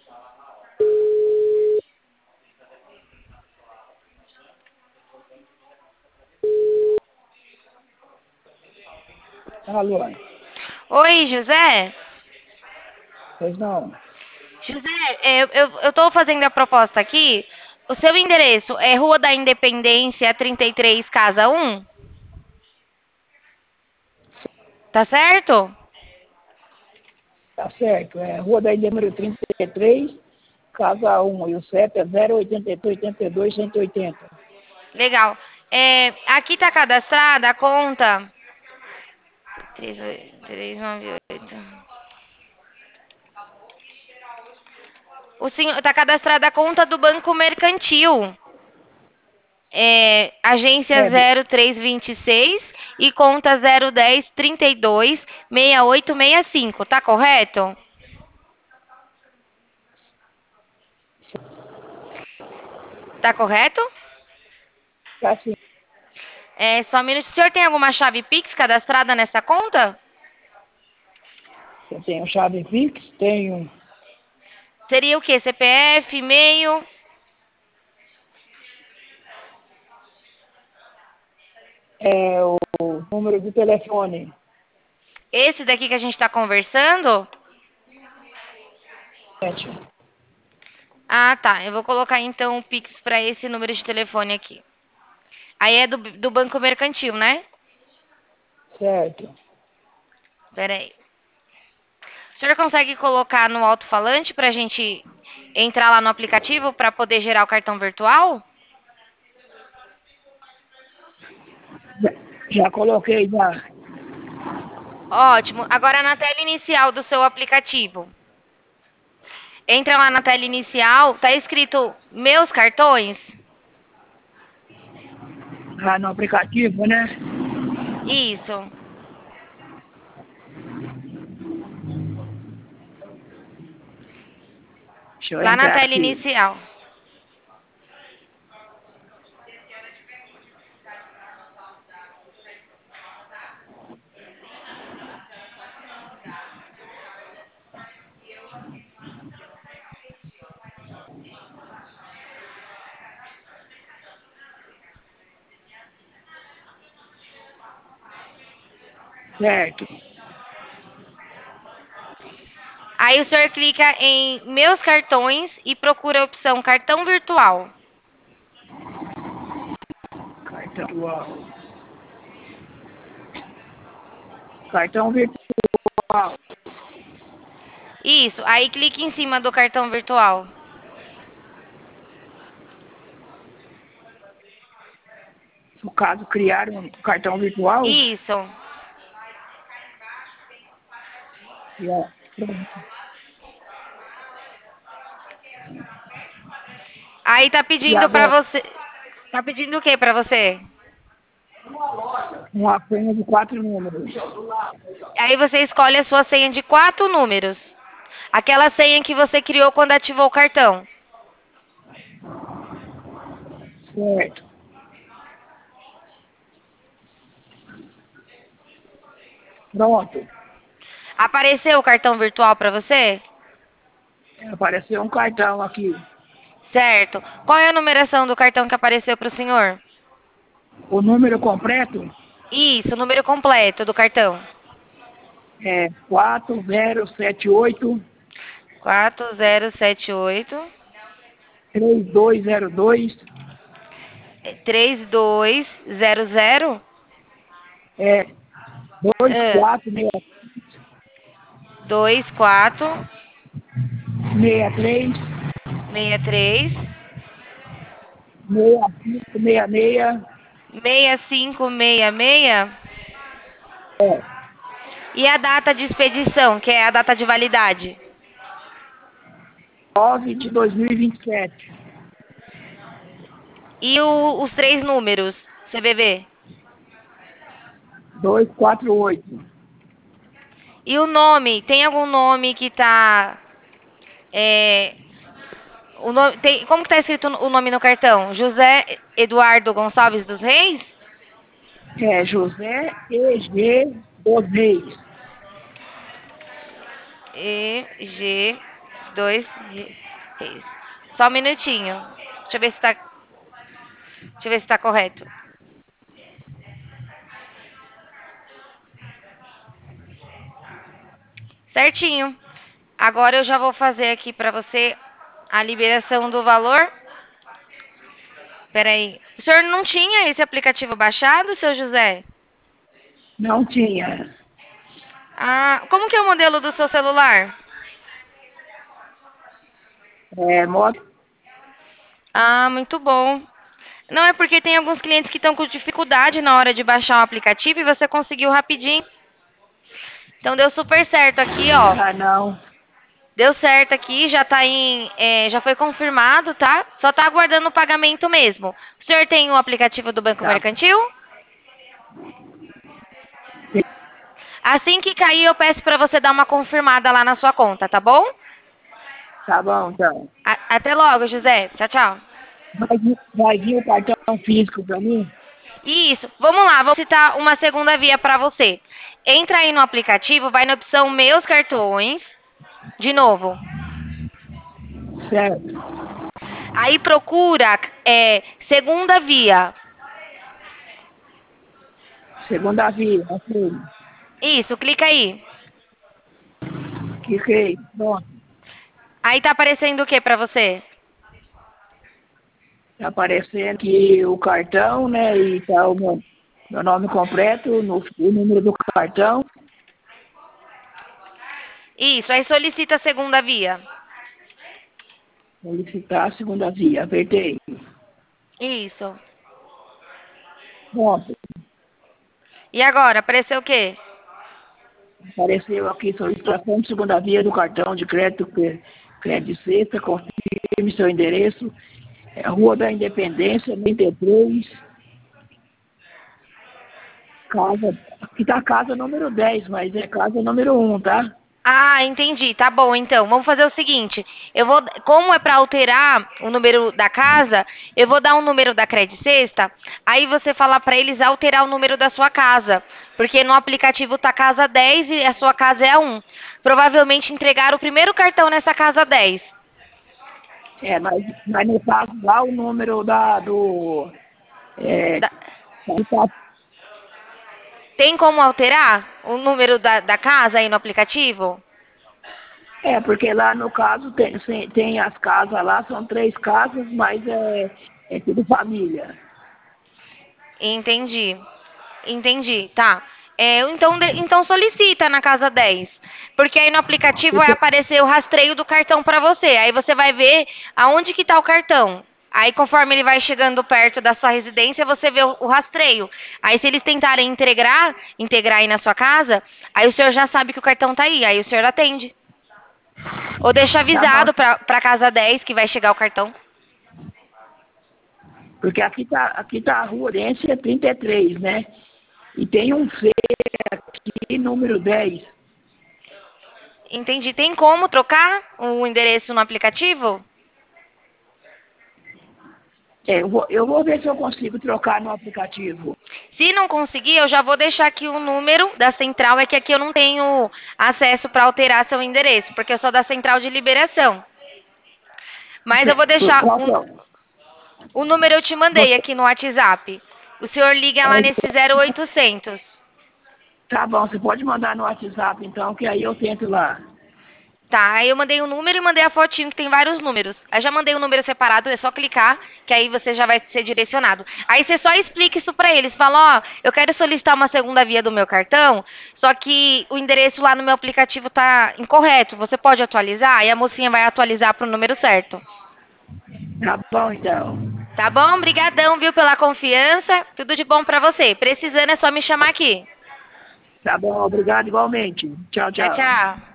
Alô, Oi, José? pois não. José, eu tô fazendo a proposta aqui. O seu endereço é Rua da Independência 33, Casa 1? Tá certo? Tá certo, é Rua da número 33, casa 1, e o CEP é 08282-180. Legal. Aqui tá cadastrada a conta 398. O senhor tá cadastrada a conta do Banco Mercantil. Agência É, 0326 e conta 010 32 6865, tá correto? Tá correto? tá sim. Só um minuto. O senhor tem alguma chave Pix cadastrada nessa conta? Eu tenho chave Pix, tenho Seria o quê? CPF, e-mail? o número de telefone. Esse daqui que a gente está conversando? Ah, tá. Eu vou colocar então o Pix para esse número de telefone aqui. Aí é do Banco Mercantil, né? Certo. Pera aí. O senhor consegue colocar no alto-falante para a gente entrar lá no aplicativo para poder gerar o cartão virtual? Já, já coloquei já. Ótimo. Agora na tela inicial do seu aplicativo. Entra lá na tela inicial, tá escrito Meus Cartões? Lá no aplicativo, né? Isso. Deixa eu Lá na entrar tela aqui. inicial. Certo. Aí o senhor clica em Meus Cartões e procura a opção Cartão Virtual. Cartão virtual. Cartão virtual. Isso. Aí clique em cima do cartão virtual. No caso, criar um cartão virtual. Isso. E, ó, pronto. Aí tá E pedindo pra agora, você. Tá pedindo o que pra você? uma senha de 4 números. Aí você escolhe a sua senha de 4 números. Aquela senha que você criou quando ativou o cartão. Certo. Pronto. Apareceu o cartão virtual pra você? Apareceu um cartão aqui. Certo. Qual é a numeração do cartão que apareceu pro senhor? O número completo Isso, o número completo do cartão. é 4078 4078 3202 3200 é 2463 2463 6566 6566 é e a data de expedição, que é a data de validade. 9 de 2027. E os três números, CVV. 248. E o nome, tem algum nome que tá. É, como que tá escrito o nome no cartão? José Eduardo Gonçalves dos Reis? É José E. G. dos Reis. EG 2, Reis. Só um minutinho. Deixa eu ver se tá correto. Certinho. Agora eu já vou fazer aqui para você a liberação do valor. Peraí. O senhor não tinha esse aplicativo baixado, seu José? Não tinha. Ah, como que é o modelo do seu celular? Moto. Ah, muito bom. Não, é porque tem alguns clientes que estão com dificuldade na hora de baixar o aplicativo e você conseguiu rapidinho. Então deu super certo aqui, ó. Ah, não. Deu certo aqui, já foi confirmado, tá? Só tá aguardando o pagamento mesmo. O senhor tem o aplicativo do Banco Tá, Mercantil? Assim que cair, eu peço para você dar uma confirmada lá na sua conta, tá bom? tá bom, então. Até logo, José. Tchau, tchau. Vai vir o cartão físico para mim? Isso. Vamos lá, vou citar uma segunda via para você. Entra aí no aplicativo, vai na opção Meus Cartões. De novo. Certo. Aí procura segunda via. Segunda via, ok. Isso, clica aí. Cliquei. Pronto. Aí tá aparecendo o que para você? Tá aparecendo aqui o cartão, né? E tá o meu nome completo, o número do cartão. Isso, aí solicita a segunda via. Solicitar a segunda via. Apertei. Isso. Pronto. E agora, apareceu o quê? Apareceu aqui solicitação de segunda via do cartão de crédito, crédito sexta, confirme seu endereço. Rua da Independência, 93, casa. Aqui tá casa número 10, mas é casa número 1, tá? Ah, entendi. Tá bom, então. Vamos fazer o seguinte. Como é para alterar o número da casa, eu vou dar um número da Credit Sexta, aí você fala para eles alterar o número da sua casa, porque no aplicativo tá casa 10 e a sua casa é a 1. Provavelmente entregaram o primeiro cartão nessa casa 10. Mas no caso lá o número do. É, Da- tá- Tem como alterar o número da casa aí no aplicativo? porque lá no caso tem as casas lá, são 3 casas, mas é tudo família. Entendi. Entendi, tá. Então solicita na casa 10. Porque aí no aplicativo vai aparecer o rastreio do cartão para você. Aí você vai ver aonde que tá o cartão. Aí conforme ele vai chegando perto da sua residência, você vê o rastreio. Aí se eles tentarem integrar aí na sua casa, aí o senhor já sabe que o cartão tá aí. Aí o senhor atende. Ou deixa Tá bom, avisado pra casa 10 que vai chegar o cartão. porque aqui tá a Rua Urência 33, né? E tem um C aqui, número 10. Entendi. Tem como trocar o endereço no aplicativo? Eu vou ver se eu consigo trocar no aplicativo. Se não conseguir, eu já vou deixar aqui o número da central, é que aqui eu não tenho acesso para alterar seu endereço, porque eu sou da central de liberação. Mas eu vou deixar Qual que é? o número eu te mandei aqui no WhatsApp. O senhor liga lá nesse 0800. Tá bom, você pode mandar no WhatsApp então, que aí eu tento lá. Tá, aí eu mandei o número e mandei a fotinho que tem vários números. Aí já mandei o número separado, é só clicar, que aí você já vai ser direcionado. Aí você só explica isso pra eles, fala, ó, eu quero solicitar uma segunda via do meu cartão, só que o endereço lá no meu aplicativo tá incorreto. Você pode atualizar? Aí a mocinha vai atualizar pro número certo. Tá bom então. Tá bom? Brigadão, viu, pela confiança. Tudo de bom pra você. Precisando é só me chamar aqui. Tá bom, obrigado igualmente. Tchau, Tchau, tchau. tchau.